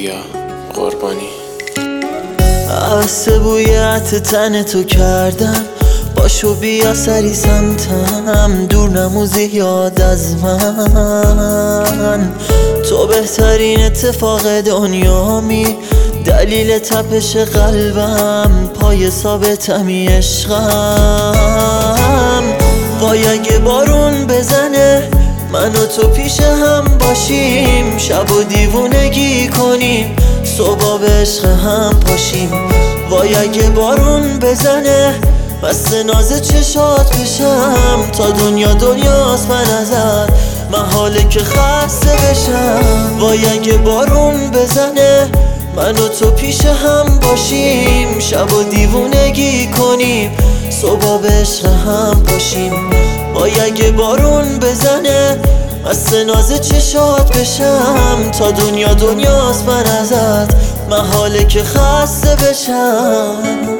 بیا قربانی. عوض بوی عطر تن تو کردم، باشو بیا سری سمتم، دور نمو زیاد از من. تو بهترین اتفاق دنیامی، دلیل تپش قلبم، پای ثابتمی عشقم. وای اگه بارون بزنه من و تو پیش هم باشیم، شب و دیوونگی کنیم، صبح به عشق هم پاشیم. وای اگه بارون بزنه مست ناز چشات بشم، تا دنیا دنیاست من ازت، محاله که خسته بشم. وای اگه بارون بزنه من و تو پیش هم باشیم، شب و دیوونگی کنیم، صبح به عشق هم پاشیم. وای اگه بارون بزنه مست ناز چشات بشم، تا دنیا دنیاست من ازت، محاله که خسته بشم.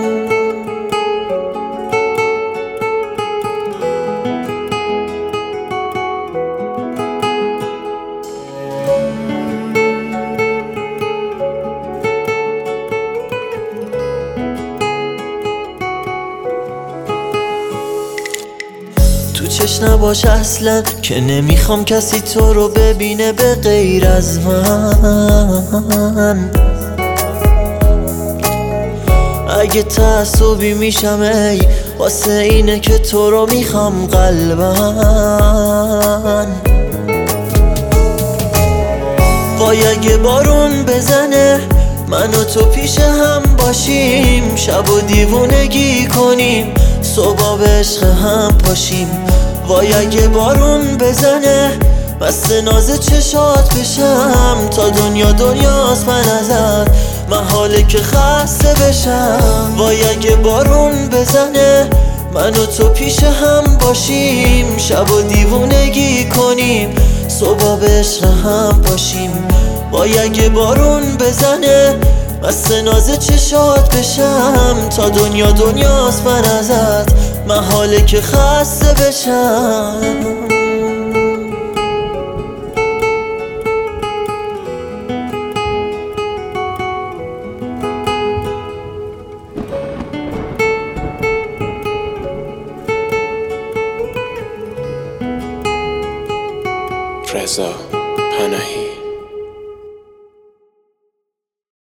تو چشم نباش اصلا که نمیخوام کسی تو رو ببینه به غیر از من. اگه تعصبی میشم ای واسه اینه که تو رو میخوام قلباً. وای اگه بارون بزنه من و تو پیش هم باشیم، شب و دیوونگی کنیم، صبح به عشق هم پاشیم. وای اگه بارون بزنه مست ناز چشات بشم، تا دنیا دنیاست من ازت، محاله که خسته بشم. وای اگه بارون بزنه من و تو پیش هم باشیم، شب و دیوونگی کنیم، صبح به عشق هم پاشیم. وای اگه بارون بزنه مست ناز چشات بشم، تا دنیا دنیاست من ازت، محاله که خسته بشم. رضا پناهی.